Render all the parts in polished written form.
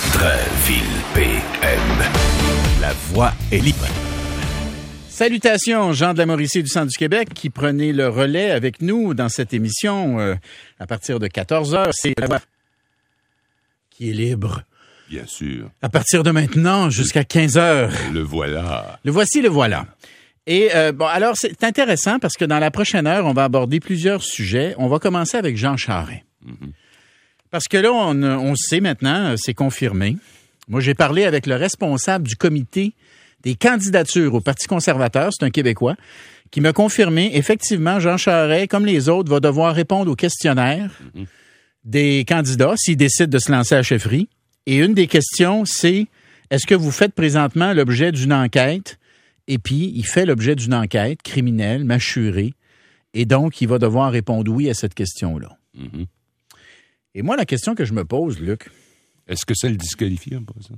Centre-ville PM. La voix est libre. Salutations, Jean de la Mauricie du Centre du Québec, qui prenait le relais avec nous dans cette émission à partir de 14h. C'est la voix qui est libre. Bien sûr. À partir de maintenant, jusqu'à 15h. Le voilà. Le voici, le voilà. Et alors, c'est intéressant parce que dans la prochaine heure, on va aborder plusieurs sujets. On va commencer avec Jean Charest. Mm-hmm. Parce que là, on sait maintenant, c'est confirmé. Moi, j'ai parlé avec le responsable du comité des candidatures au Parti conservateur, c'est un Québécois, qui m'a confirmé, effectivement, Jean Charest, comme les autres, va devoir répondre aux questionnaires des candidats s'ils décident de se lancer à la chefferie. Et une des questions, c'est, est-ce que vous faites présentement l'objet d'une enquête? Et puis, il fait l'objet d'une enquête criminelle, mâchurée, et donc, il va devoir répondre oui à cette question-là. Mm-hmm. Et moi, la question que je me pose, Luc... Est-ce que ça le disqualifie, un peu, ça?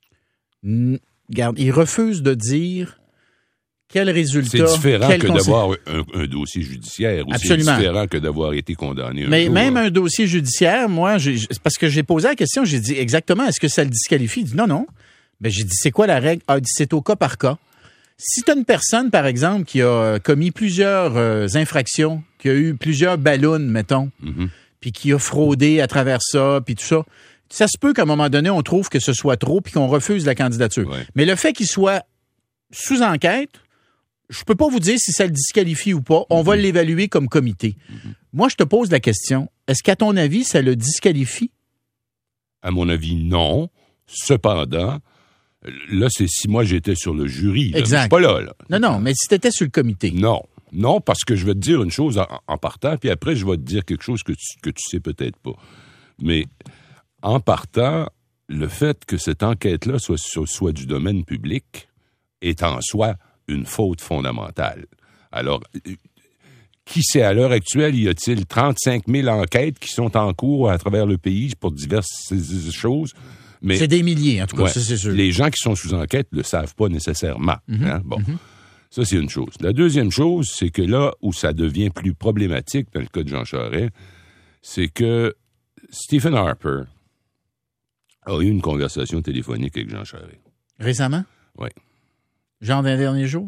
Regarde, il refuse de dire quel résultat... C'est différent que d'avoir un dossier judiciaire. Ou Absolument. C'est différent que d'avoir été condamné. Mais même un dossier judiciaire, moi, parce que j'ai posé la question, j'ai dit exactement, est-ce que ça le disqualifie? Il dit non. Ben, j'ai dit, c'est quoi la règle? Ah, il dit, c'est au cas par cas. Si tu as une personne, par exemple, qui a commis plusieurs infractions, qui a eu plusieurs ballons, mettons, puis qui a fraudé à travers ça, puis tout ça, ça se peut qu'à un moment donné, on trouve que ce soit trop puis qu'on refuse la candidature. Ouais. Mais le fait qu'il soit sous enquête, je peux pas vous dire si ça le disqualifie ou pas. On va l'évaluer comme comité. Moi, je te pose la question. Est-ce qu'à ton avis, ça le disqualifie? À mon avis, non. Cependant, là, c'est si moi j'étais sur le jury. Là, exact. Je suis pas là. Non, mais si tu étais sur le comité. Non, parce que je vais te dire une chose en partant, puis après, je vais te dire quelque chose que tu sais peut-être pas. Mais en partant, le fait que cette enquête-là soit du domaine public est en soi une faute fondamentale. Alors, qui sait, à l'heure actuelle, y a-t-il 35 000 enquêtes qui sont en cours à travers le pays pour diverses choses? Mais c'est des milliers, en tout cas, ça, c'est sûr. Les gens qui sont sous enquête ne le savent pas nécessairement. Ça, c'est une chose. La deuxième chose, c'est que là où ça devient plus problématique, dans le cas de Jean Charest, c'est que Stephen Harper a eu une conversation téléphonique avec Jean Charest. Récemment? Oui. Genre d'un dernier jour?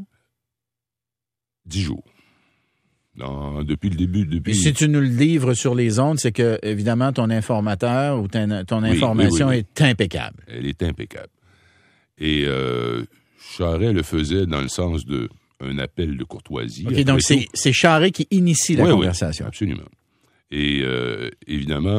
10 jours. Non, depuis le début. Et si tu nous le livres sur les ondes, c'est que, évidemment, ton informateur ou ton information est impeccable. Elle est impeccable. Et Charest le faisait dans le sens d'un appel de courtoisie. OK, donc c'est Charest qui initie la conversation. Oui, absolument. Et évidemment,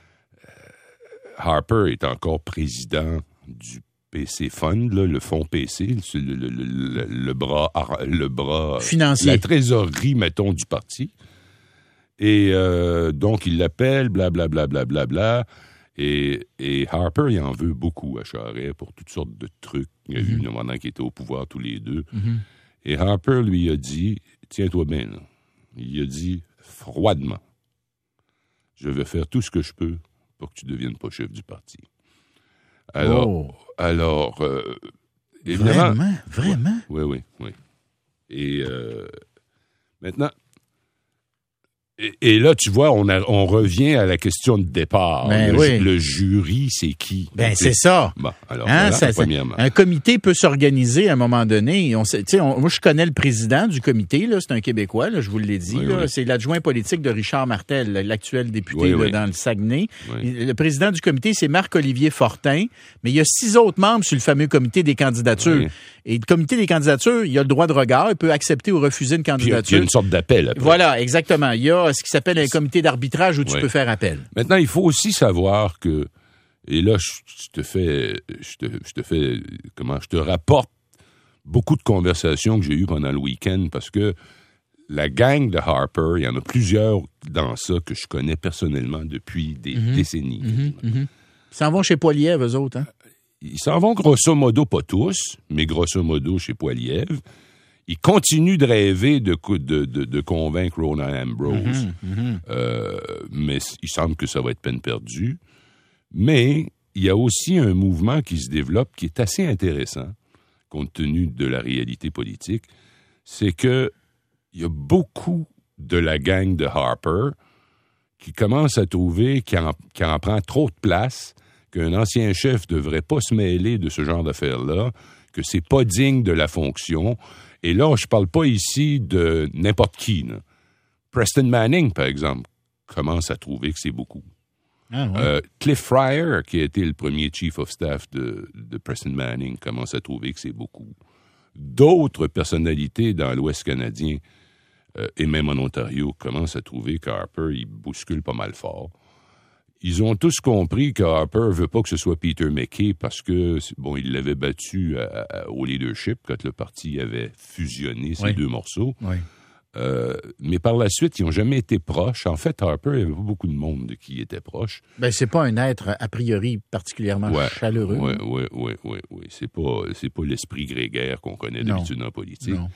Harper est encore président du PC Fund, là, le fonds PC, le bras financier, la trésorerie, mettons, du parti. Et donc, il l'appelle, blablabla. Et Harper, il en veut beaucoup à Charest pour toutes sortes de trucs. Il y a eu un moment qui était au pouvoir tous les deux. Et Harper lui a dit, tiens-toi bien, là. Il a dit froidement, je vais faire tout ce que je peux pour que tu ne deviennes pas chef du parti. Alors, évidemment... Vraiment? Oui. Et maintenant... Et là, tu vois, on revient à la question de départ. Le jury, c'est qui? C'est ça. Bon, alors, premièrement. Un comité peut s'organiser à un moment donné. Moi, je connais le président du comité, là, c'est un Québécois, là, je vous l'ai dit. Oui. C'est l'adjoint politique de Richard Martel, l'actuel député dans le Saguenay. Oui. Le président du comité, c'est Marc-Olivier Fortin, mais il y a 6 autres membres sur le fameux comité des candidatures. Oui. Et le comité des candidatures, il a le droit de regard, il peut accepter ou refuser une candidature. Puis il y a une sorte d'appel. Après. Voilà, exactement. Il y a ce qui s'appelle un comité d'arbitrage où tu peux faire appel. Maintenant, il faut aussi savoir que, et là, je te rapporte beaucoup de conversations que j'ai eues pendant le week-end parce que la gang de Harper, il y en a plusieurs dans ça que je connais personnellement depuis des décennies. Ils s'en vont chez Poilievre, eux autres, hein? Ils s'en vont grosso modo, pas tous, mais grosso modo chez Poilievre. Ils continuent de rêver de convaincre Rona Ambrose, mais il semble que ça va être peine perdue. Mais il y a aussi un mouvement qui se développe qui est assez intéressant, compte tenu de la réalité politique, c'est que il y a beaucoup de la gang de Harper qui commence à trouver qu'il en prend trop de place, qu'un ancien chef devrait pas se mêler de ce genre d'affaires-là, que c'est pas digne de la fonction. Et là, je parle pas ici de n'importe qui, là. Preston Manning, par exemple, commence à trouver que c'est beaucoup. Ah, ouais. Cliff Fryer, qui a été le premier chief of staff de Preston Manning, commence à trouver que c'est beaucoup. D'autres personnalités dans l'Ouest canadien et même en Ontario commencent à trouver qu'Harper, il bouscule pas mal fort. Ils ont tous compris que Harper veut pas que ce soit Peter MacKay parce que, bon, il l'avait battu au leadership quand le parti avait fusionné ces deux morceaux. Oui. Mais par la suite, ils n'ont jamais été proches. En fait, Harper, il n'y avait pas beaucoup de monde de qui était proche. Ben, c'est pas un être, a priori, particulièrement chaleureux. Oui. C'est pas l'esprit grégaire qu'on connaît d'habitude en politique. Non.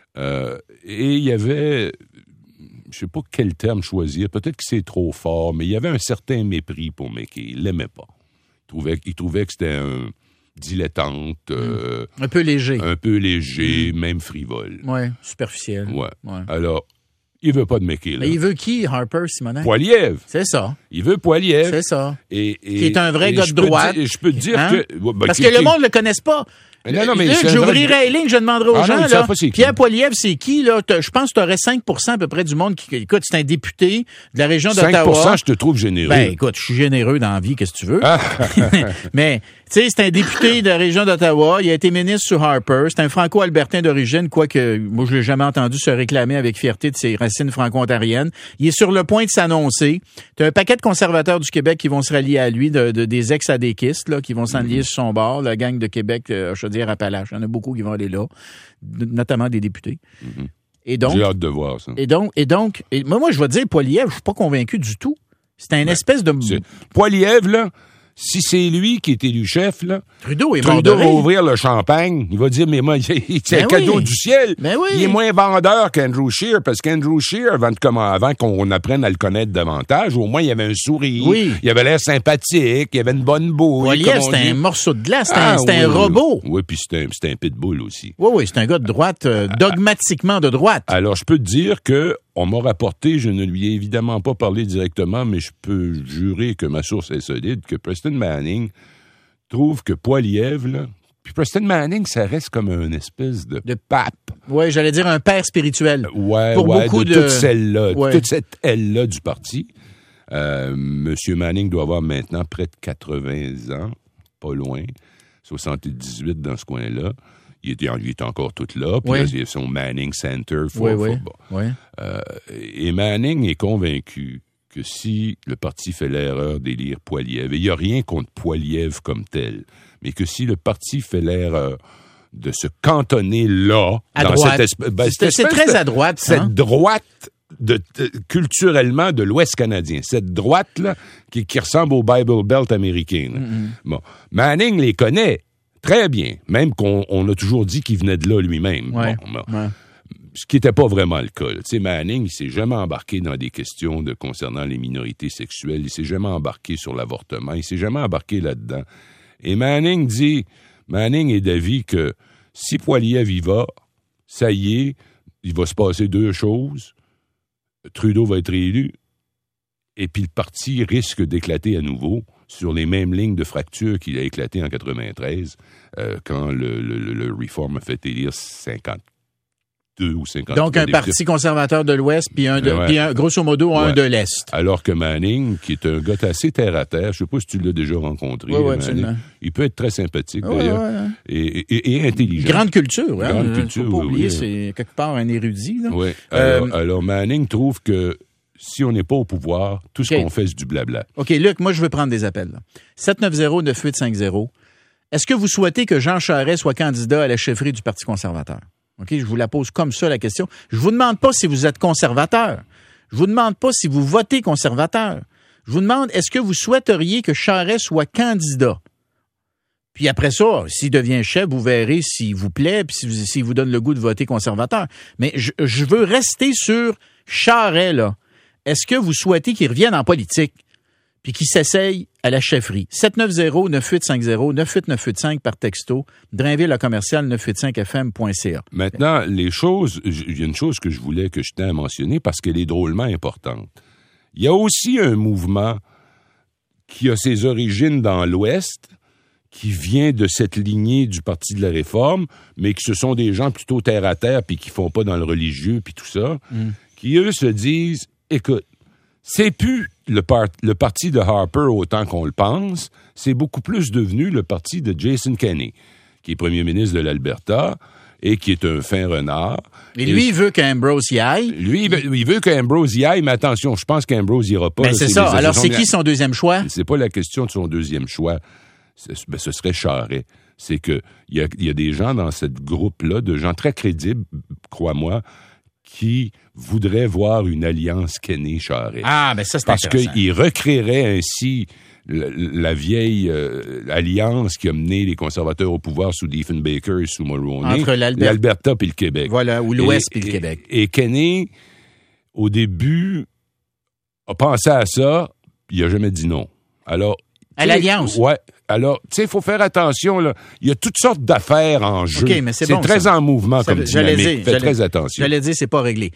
Et il y avait, je sais pas quel terme choisir, peut-être que c'est trop fort, mais il y avait un certain mépris pour MacKay. Il l'aimait pas. Il trouvait que c'était un dilettante. Un peu léger. Même frivole. Oui, superficiel. Ouais. Alors, il veut pas de MacKay, là. Mais il veut qui, Harper, Simonac? Poilievre. C'est ça. Il veut Poilievre. C'est ça. Qui est un vrai gars de droite. Je peux te dire que... Parce que le monde ne le connaisse pas. Non, mais j'ouvrirais les lignes, je demanderais aux gens, là, pas c'est Pierre Poilievre, c'est qui, là? Je pense que tu aurais 5% à peu près du monde qui, écoute, c'est un député de la région d'Ottawa. 5%, je te trouve généreux. Ben, écoute, je suis généreux dans la vie, qu'est-ce que tu veux? Mais, tu sais, c'est un député de la région d'Ottawa. Il a été ministre sous Harper. C'est un franco-albertain d'origine, quoique, moi, je l'ai jamais entendu se réclamer avec fierté de ses racines franco-ontariennes. Il est sur le point de s'annoncer. T'as un paquet de conservateurs du Québec qui vont se rallier à lui, des ex-adéquistes, là, qui vont s'enlier sur son bord, la gang de Québec, Chaudière-Appalaches. Il y en a beaucoup qui vont aller là, notamment des députés. Mm-hmm. Et donc, j'ai hâte de voir ça. Et donc, moi, je vais te dire, Poilievre, je suis pas convaincu du tout. C'est un espèce de... Poilievre, là, si c'est lui qui est élu chef, là, Trudeau va ouvrir le champagne. Il va dire, mais moi, c'est un cadeau du ciel. Ben oui. Il est moins vendeur qu'Andrew Scheer, parce qu'Andrew Scheer, avant qu'on apprenne à le connaître davantage, au moins, il avait un sourire. Oui. Il avait l'air sympathique. Il avait une bonne bouille. Poilievre, c'était un morceau de glace. C'était un robot. Oui, puis c'était un pitbull aussi. Oui, c'est un gars de droite, dogmatiquement de droite. Alors, je peux te dire que on m'a rapporté, je ne lui ai évidemment pas parlé directement, mais je peux jurer que ma source est solide, que Preston Manning trouve que Poilievre, là, puis Preston Manning, ça reste comme une espèce de pape. Oui, j'allais dire un père spirituel. Pour beaucoup de toute celle-là, toute cette aile-là du parti. Monsieur Manning doit avoir maintenant près de 80 ans, pas loin, 78 dans ce coin-là. Il est encore tout là, puis là, il y a son Manning Center. Et Manning est convaincu que si le parti fait l'erreur d'élire Poilievre, et il n'y a rien contre Poilievre comme tel, mais que si le parti fait l'erreur de se cantonner là, c'est très à droite, ça. Cette droite culturellement de l'Ouest canadien, cette droite-là qui ressemble au Bible Belt américain. Mm-hmm. Bon, Manning les connaît très bien, même qu'on a toujours dit qu'il venait de là lui-même. Ce qui n'était pas vraiment le cas. Tu sais, Manning, il s'est jamais embarqué dans des questions concernant les minorités sexuelles. Il s'est jamais embarqué sur l'avortement. Il s'est jamais embarqué là-dedans. Et Manning est d'avis que si Poilievre y va, ça y est, il va se passer deux choses. Trudeau va être élu, et puis le parti risque d'éclater à nouveau sur les mêmes lignes de fracture qu'il a éclaté en 93, quand le Reform a fait élire 52 ou 53 Donc, un parti conservateur de l'Ouest, puis grosso modo, un de l'Est. Alors que Manning, qui est un gars assez terre-à-terre, je sais pas si tu l'as déjà rencontré, Manning, il peut être très sympathique, d'ailleurs, et intelligent. Grande culture, hein? Grande culture, faut pas oublier, c'est quelque part un érudit, là. Oui. Alors, Manning trouve que si on n'est pas au pouvoir, tout ce qu'on fait, c'est du blabla. OK, Luc, moi, je veux prendre des appels. 790-9850. Est-ce que vous souhaitez que Jean Charest soit candidat à la chefferie du Parti conservateur? OK, je vous la pose comme ça, la question. Je vous demande pas si vous êtes conservateur. Je vous demande pas si vous votez conservateur. Je vous demande, est-ce que vous souhaiteriez que Charest soit candidat? Puis après ça, s'il devient chef, vous verrez s'il vous plaît, puis s'il vous donne le goût de voter conservateur. Mais je veux rester sur Charest, là. Est-ce que vous souhaitez qu'il revienne en politique puis qu'il s'essaye à la chefferie? 790-9850-98985 par texto, drainville@985fm.ca. Maintenant, il y a une chose que je tenais à mentionner parce qu'elle est drôlement importante. Il y a aussi un mouvement qui a ses origines dans l'Ouest, qui vient de cette lignée du Parti de la Réforme, mais que ce sont des gens plutôt terre-à-terre puis qui font pas dans le religieux puis tout ça, qui, eux, se disent, écoute, c'est plus le parti de Harper autant qu'on le pense, c'est beaucoup plus devenu le parti de Jason Kenney, qui est premier ministre de l'Alberta et qui est un fin renard. Et lui, il veut qu'Ambrose y aille. Lui, il veut qu'Ambrose y aille, mais attention, je pense qu'Ambrose ira pas. Ben, c'est ça. Alors, c'est qui son deuxième choix? C'est pas la question de son deuxième choix. Ce serait Charest. C'est que il y a des gens dans ce groupe-là, de gens très crédibles, crois-moi, qui voudraient voir une alliance Kenney-Charest. Ah, ben ça, c'est intéressant. Parce qu'ils recréeraient ainsi la vieille alliance qui a mené les conservateurs au pouvoir sous Diefenbaker et sous Mulroney. Entre l'Alberta et le Québec. Voilà, ou l'Ouest et le Québec. Et Kenney, au début, a pensé à ça, il n'a jamais dit non. Alors, à l'Alliance? Ouais. Alors, tu sais, il faut faire attention, là. Il y a toutes sortes d'affaires en jeu. OK, mais c'est bon, très ça. en mouvement comme dynamique. Faites très attention. J'allais dire, c'est pas réglé.